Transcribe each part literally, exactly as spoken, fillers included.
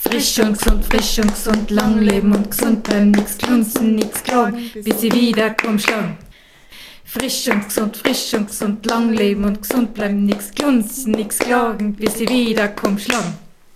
Frisch und gesund, frisch und gesund, lang leben und gesund bleiben, nix klunzen, nix klagen, bis ich wieder komm schlagen. Frisch und gesund, frisch und gesund, lang leben und gesund bleiben, nix klunzen, nix klagen, bis ich wieder komm schlagen.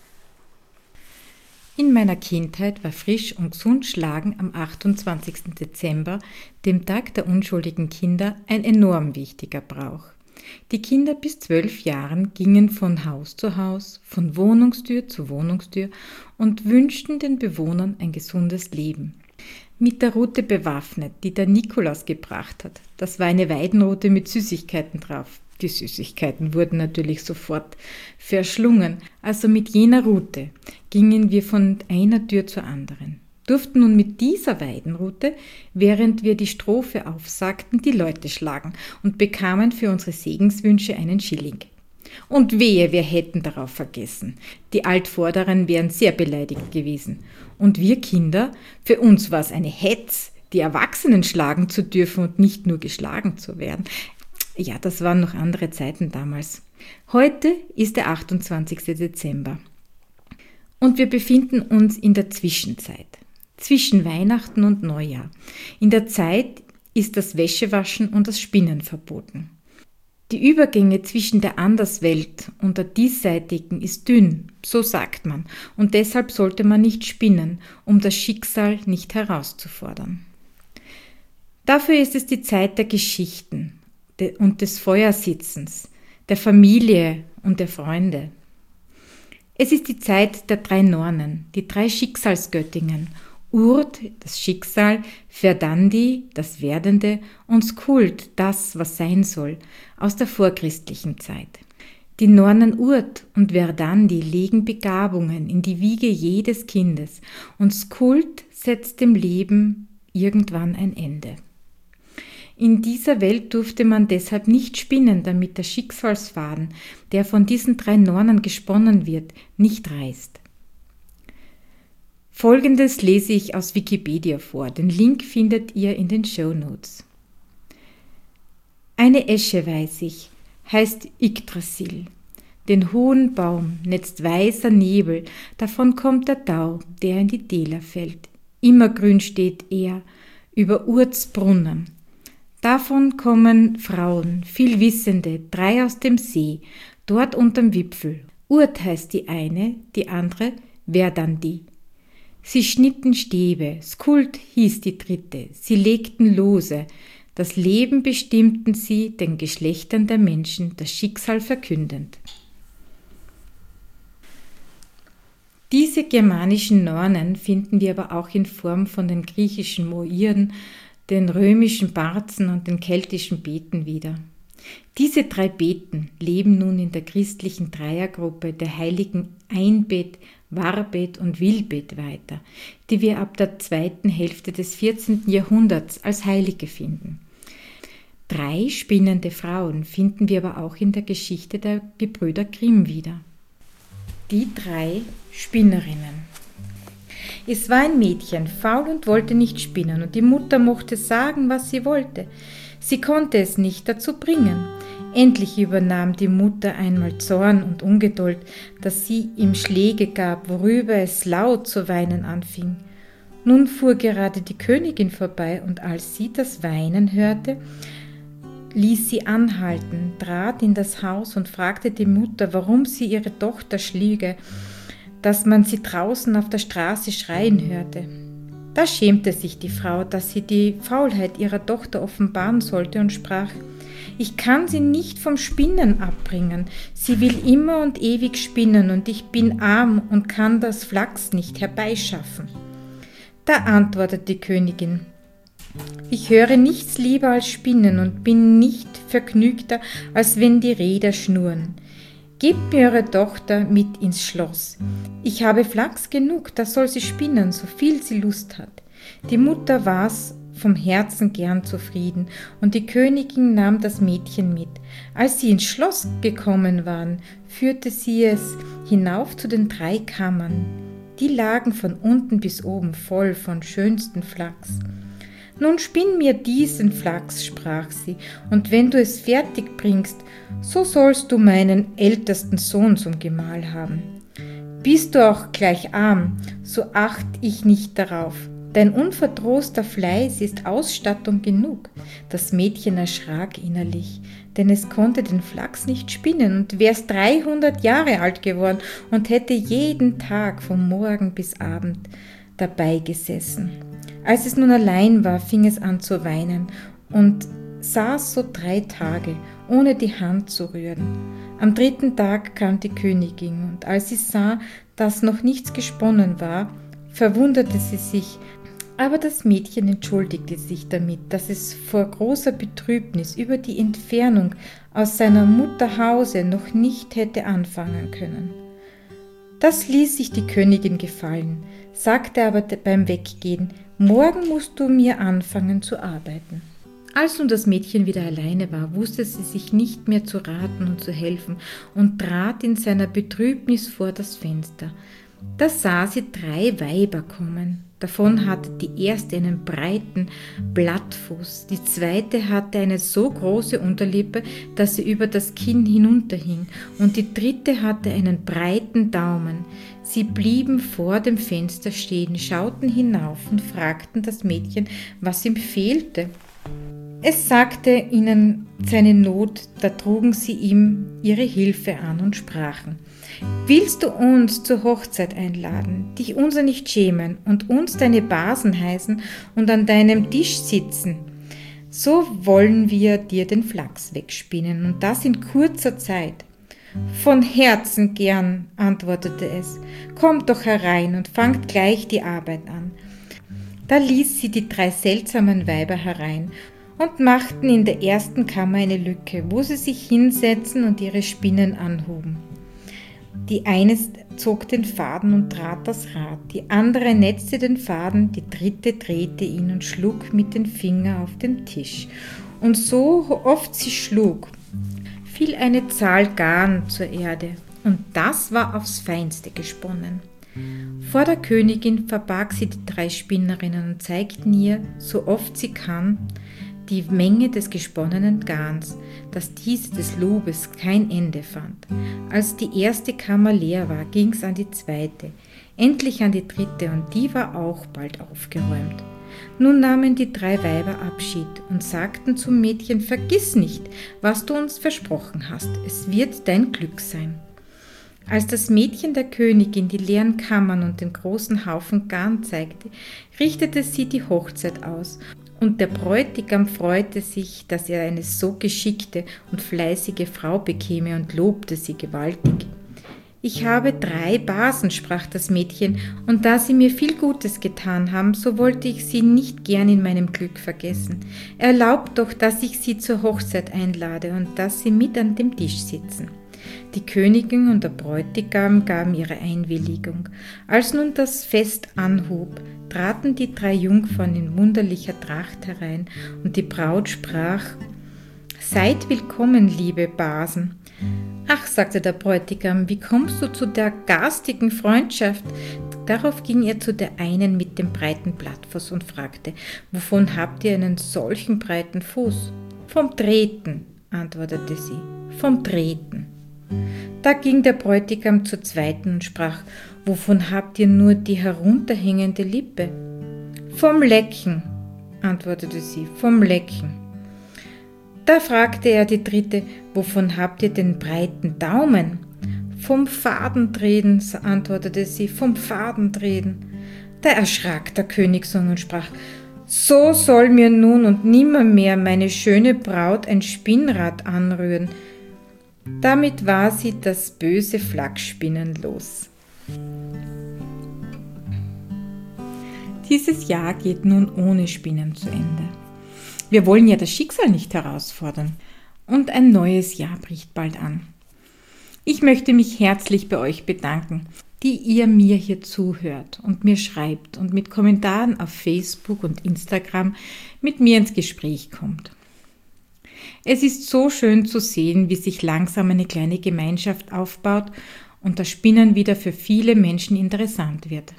In meiner Kindheit war frisch und gesund schlagen am achtundzwanzigsten Dezember, dem Tag der unschuldigen Kinder, ein enorm wichtiger Brauch. Die Kinder bis zwölf Jahren gingen von Haus zu Haus, von Wohnungstür zu Wohnungstür und wünschten den Bewohnern ein gesundes Leben. Mit der Rute bewaffnet, die der Nikolaus gebracht hat. Das war eine Weidenrute mit Süßigkeiten drauf. Die Süßigkeiten wurden natürlich sofort verschlungen. Also mit jener Rute gingen wir von einer Tür zur anderen. Durften nun mit dieser Weidenrute, während wir die Strophe aufsagten, die Leute schlagen und bekamen für unsere Segenswünsche einen Schilling. Und wehe, wir hätten darauf vergessen. Die Altvorderen wären sehr beleidigt gewesen. Und wir Kinder, für uns war es eine Hetz, die Erwachsenen schlagen zu dürfen und nicht nur geschlagen zu werden. Ja, das waren noch andere Zeiten damals. Heute ist der achtundzwanzigste Dezember. Und wir befinden uns in der Zwischenzeit. Zwischen Weihnachten und Neujahr. In der Zeit ist das Wäschewaschen und das Spinnen verboten. Die Übergänge zwischen der Anderswelt und der diesseitigen ist dünn, so sagt man, und deshalb sollte man nicht spinnen, um das Schicksal nicht herauszufordern. Dafür ist es die Zeit der Geschichten und des Feuersitzens, der Familie und der Freunde. Es ist die Zeit der drei Nornen, die drei Schicksalsgöttinnen, Urd, das Schicksal, Verdandi, das Werdende und Skuld, das, was sein soll, aus der vorchristlichen Zeit. Die Nornen Urd und Verdandi legen Begabungen in die Wiege jedes Kindes und Skuld setzt dem Leben irgendwann ein Ende. In dieser Welt durfte man deshalb nicht spinnen, damit der Schicksalsfaden, der von diesen drei Nornen gesponnen wird, nicht reißt. Folgendes lese ich aus Wikipedia vor. Den Link findet ihr in den Shownotes. Eine Esche weiß ich, heißt Yggdrasil. Den hohen Baum netzt weißer Nebel, davon kommt der Tau, der in die Täler fällt. Immergrün steht er über Urds Brunnen. Davon kommen Frauen, viel Wissende, drei aus dem See, dort unterm Wipfel. Urd heißt die eine, die andere Verdandi. Sie schnitten Stäbe, Skuld hieß die dritte, sie legten Lose, das Leben bestimmten sie, den Geschlechtern der Menschen, das Schicksal verkündend. Diese germanischen Nornen finden wir aber auch in Form von den griechischen Moiren, den römischen Barzen und den keltischen Beten wieder. Diese drei Beten leben nun in der christlichen Dreiergruppe der Heiligen Einbet, Warbet und Wilbet weiter, die wir ab der zweiten Hälfte des vierzehnten Jahrhunderts als Heilige finden. Drei spinnende Frauen finden wir aber auch in der Geschichte der Gebrüder Grimm wieder. Die drei Spinnerinnen. Es war ein Mädchen, faul und wollte nicht spinnen, und die Mutter mochte sagen, was sie wollte. Sie konnte es nicht dazu bringen. Endlich übernahm die Mutter einmal Zorn und Ungeduld, dass sie ihm Schläge gab, worüber es laut zu weinen anfing. Nun fuhr gerade die Königin vorbei, und als sie das Weinen hörte, ließ sie anhalten, trat in das Haus und fragte die Mutter, warum sie ihre Tochter schlüge, dass man sie draußen auf der Straße schreien hörte. Da schämte sich die Frau, dass sie die Faulheit ihrer Tochter offenbaren sollte und sprach: Ich kann sie nicht vom Spinnen abbringen. Sie will immer und ewig spinnen und ich bin arm und kann das Flachs nicht herbeischaffen. Da antwortet die Königin: Ich höre nichts lieber als Spinnen und bin nicht vergnügter, als wenn die Räder schnurren. Gebt mir eure Tochter mit ins Schloss. Ich habe Flachs genug, da soll sie spinnen, so viel sie Lust hat. Die Mutter war's vom Herzen gern zufrieden, und die Königin nahm das Mädchen mit. Als sie ins Schloss gekommen waren, führte sie es hinauf zu den drei Kammern. Die lagen von unten bis oben voll von schönsten Flachs. Nun spinn mir diesen Flachs, sprach sie, und wenn du es fertig bringst, so sollst du meinen ältesten Sohn zum Gemahl haben. Bist du auch gleich arm, so acht ich nicht darauf. Dein unverdroßter Fleiß ist Ausstattung genug. Das Mädchen erschrak innerlich, denn es konnte den Flachs nicht spinnen und wär's dreihundert Jahre alt geworden und hätte jeden Tag vom Morgen bis Abend dabei gesessen. Als es nun allein war, fing es an zu weinen und saß so drei Tage, ohne die Hand zu rühren. Am dritten Tag kam die Königin und als sie sah, dass noch nichts gesponnen war, verwunderte sie sich. Aber das Mädchen entschuldigte sich damit, dass es vor großer Betrübnis über die Entfernung aus seiner Mutter Hause noch nicht hätte anfangen können. Das ließ sich die Königin gefallen, sagte aber beim Weggehen: Morgen musst du mir anfangen zu arbeiten. Als nun das Mädchen wieder alleine war, wusste sie sich nicht mehr zu raten und zu helfen und trat in seiner Betrübnis vor das Fenster. Da sah sie drei Weiber kommen. Davon hatte die erste einen breiten Blattfuß, die zweite hatte eine so große Unterlippe, dass sie über das Kinn hinunterhing, und die dritte hatte einen breiten Daumen. Sie blieben vor dem Fenster stehen, schauten hinauf und fragten das Mädchen, was ihm fehlte. Es sagte ihnen seine Not, da trugen sie ihm ihre Hilfe an und sprachen: Willst du uns zur Hochzeit einladen, dich unser nicht schämen und uns deine Basen heißen und an deinem Tisch sitzen? So wollen wir dir den Flachs wegspinnen und das in kurzer Zeit. Von Herzen gern, antwortete es. Kommt doch herein und fangt gleich die Arbeit an. Da ließ sie die drei seltsamen Weiber herein und machten in der ersten Kammer eine Lücke, wo sie sich hinsetzen und ihre Spinnen anhuben. Die eine zog den Faden und trat das Rad, die andere netzte den Faden, die dritte drehte ihn und schlug mit den Fingern auf den Tisch. Und so oft sie schlug, fiel eine Zahl Garn zur Erde, und das war aufs Feinste gesponnen. Vor der Königin verbarg sie die drei Spinnerinnen und zeigten ihr, so oft sie kann, die Menge des gesponnenen Garns, dass diese des Lobes kein Ende fand. Als die erste Kammer leer war, ging's an die zweite, endlich an die dritte, und die war auch bald aufgeräumt. Nun nahmen die drei Weiber Abschied und sagten zum Mädchen: Vergiss nicht, was du uns versprochen hast, es wird dein Glück sein. Als das Mädchen der Königin die leeren Kammern und den großen Haufen Garn zeigte, richtete sie die Hochzeit aus, und der Bräutigam freute sich, dass er eine so geschickte und fleißige Frau bekäme, und lobte sie gewaltig. Ich habe drei Basen, sprach das Mädchen, und da sie mir viel Gutes getan haben, so wollte ich sie nicht gern in meinem Glück vergessen. Erlaubt doch, dass ich sie zur Hochzeit einlade und dass sie mit an dem Tisch sitzen. Die Königin und der Bräutigam gaben ihre Einwilligung. Als nun das Fest anhub, traten die drei Jungfern in wunderlicher Tracht herein, und die Braut sprach: Seid willkommen, liebe Basen. Ach, sagte der Bräutigam, wie kommst du zu der garstigen Freundschaft? Darauf ging er zu der einen mit dem breiten Blattfuß und fragte: Wovon habt ihr einen solchen breiten Fuß? Vom Treten, antwortete sie, vom Treten. Da ging der Bräutigam zur zweiten und sprach: Wovon habt ihr nur die herunterhängende Lippe? Vom Lecken, antwortete sie, vom Lecken. Da fragte er die dritte: Wovon habt ihr den breiten Daumen? Vom Fadentreten, antwortete sie, vom Fadentreten. Da erschrak der Königssohn und sprach: So soll mir nun und nimmermehr meine schöne Braut ein Spinnrad anrühren. Damit war sie das böse Flachsspinnen los. Dieses Jahr geht nun ohne Spinnen zu Ende. Wir wollen ja das Schicksal nicht herausfordern, und ein neues Jahr bricht bald an. Ich möchte mich herzlich bei euch bedanken, die ihr mir hier zuhört und mir schreibt und mit Kommentaren auf Facebook und Instagram mit mir ins Gespräch kommt. Es ist so schön zu sehen, wie sich langsam eine kleine Gemeinschaft aufbaut und das Spinnen wieder für viele Menschen interessant wird.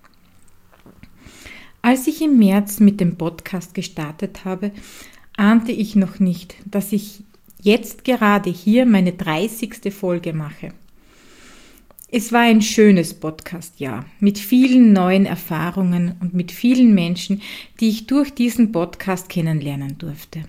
Als ich im März mit dem Podcast gestartet habe, ahnte ich noch nicht, dass ich jetzt gerade hier meine dreißigste Folge mache. Es war ein schönes Podcast-Jahr mit vielen neuen Erfahrungen und mit vielen Menschen, die ich durch diesen Podcast kennenlernen durfte.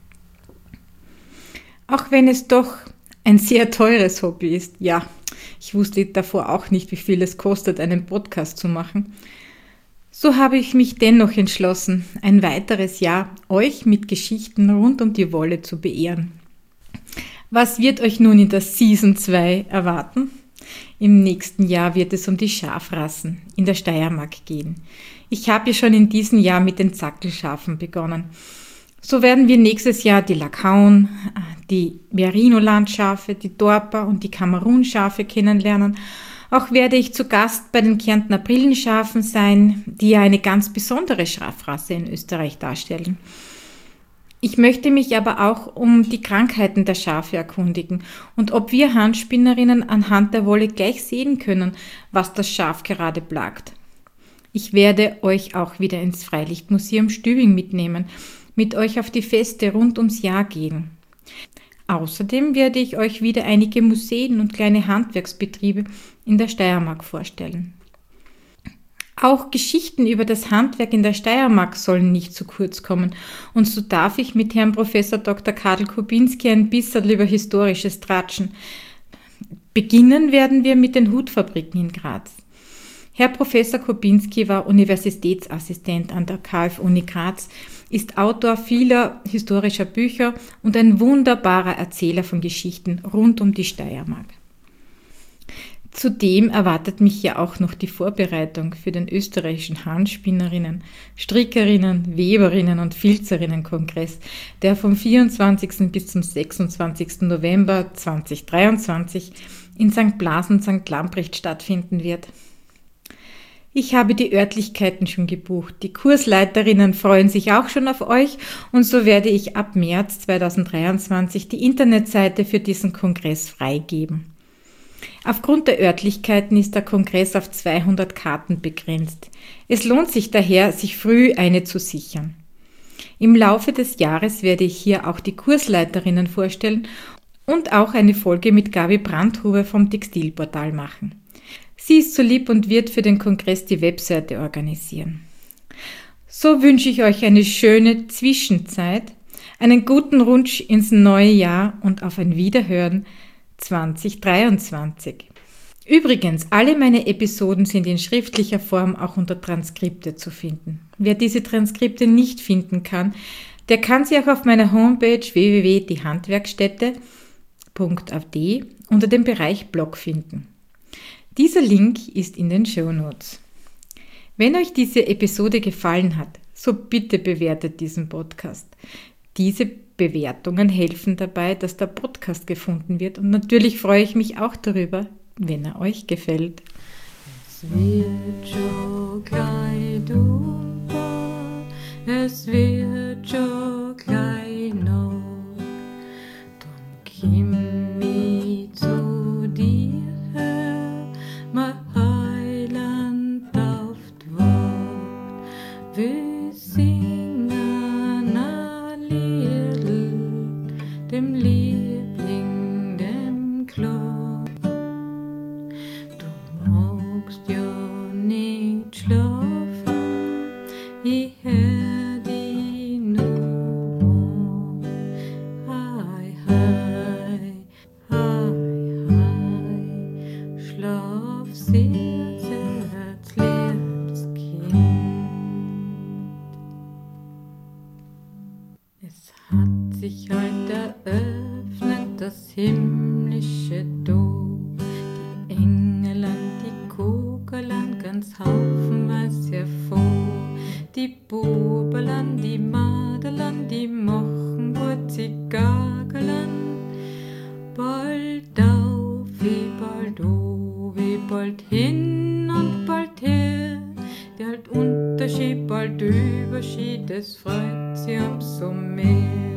Auch wenn es doch ein sehr teures Hobby ist, ja, ich wusste davor auch nicht, wie viel es kostet, einen Podcast zu machen, so habe ich mich dennoch entschlossen, ein weiteres Jahr euch mit Geschichten rund um die Wolle zu beehren. Was wird euch nun in der Season zwei erwarten? Im nächsten Jahr wird es um die Schafrassen in der Steiermark gehen. Ich habe ja schon in diesem Jahr mit den Zackelschafen begonnen. So werden wir nächstes Jahr die Lakauen, die Merino-Landschafe, die Dorper und die Kamerun-Schafe kennenlernen. Auch werde ich zu Gast bei den Kärntner Brillenschafen sein, die ja eine ganz besondere Schafrasse in Österreich darstellen. Ich möchte mich aber auch um die Krankheiten der Schafe erkundigen und ob wir Handspinnerinnen anhand der Wolle gleich sehen können, was das Schaf gerade plagt. Ich werde euch auch wieder ins Freilichtmuseum Stübing mitnehmen, mit euch auf die Feste rund ums Jahr gehen. Außerdem werde ich euch wieder einige Museen und kleine Handwerksbetriebe in der Steiermark vorstellen. Auch Geschichten über das Handwerk in der Steiermark sollen nicht zu kurz kommen und so darf ich mit Herrn Professor Doktor Karl Kubinski ein bisschen über Historisches tratschen. Beginnen werden wir mit den Hutfabriken in Graz. Herr Professor Kubinski war Universitätsassistent an der K F Uni Graz, ist Autor vieler historischer Bücher und ein wunderbarer Erzähler von Geschichten rund um die Steiermark. Zudem erwartet mich ja auch noch die Vorbereitung für den österreichischen Handspinnerinnen, Strickerinnen, Weberinnen und Filzerinnen-Kongress, der vom vierundzwanzigsten bis zum sechsundzwanzigsten November zweitausenddreiundzwanzig in Sankt Blasen, Sankt Lamprecht stattfinden wird. Ich habe die Örtlichkeiten schon gebucht. Die Kursleiterinnen freuen sich auch schon auf euch und so werde ich ab März zweitausenddreiundzwanzig die Internetseite für diesen Kongress freigeben. Aufgrund der Örtlichkeiten ist der Kongress auf zweihundert Karten begrenzt. Es lohnt sich daher, sich früh eine zu sichern. Im Laufe des Jahres werde ich hier auch die Kursleiterinnen vorstellen und auch eine Folge mit Gabi Brandhuber vom Textilportal machen. Sie ist so lieb und wird für den Kongress die Webseite organisieren. So wünsche ich euch eine schöne Zwischenzeit, einen guten Rutsch ins neue Jahr und auf ein Wiederhören zweitausenddreiundzwanzig. Übrigens, alle meine Episoden sind in schriftlicher Form auch unter Transkripte zu finden. Wer diese Transkripte nicht finden kann, der kann sie auch auf meiner Homepage w w w punkt die handwerkstätte punkt a d unter dem Bereich Blog finden. Dieser Link ist in den Shownotes. Wenn euch diese Episode gefallen hat, so bitte bewertet diesen Podcast. Diese Bewertungen helfen dabei, dass der Podcast gefunden wird und natürlich freue ich mich auch darüber, wenn er euch gefällt. Es wird schon gleich dunkel, es wird schon gleich Nacht, drum komm ich zu dir her, mein Heiland auf die Wacht. Wir singen ein Liedl, dem Liebling, dem Klang. Du magst ja nicht schlafen, ich hör dich nur. Hei, hei, hei, hei, schlaf sehr, sehr herzliebes Kind. Es hat sich heute eröffnet das himmlische Tor. Die Engeland, die Kugeln, ganz haufenweise hervor. Die Buberlan, die Maderlan, die machen wurzig Gagelan. Bald auf, wie bald o, wie bald hin und bald her. Der halt Unterschied, bald Überschied, es freut sie umso mehr.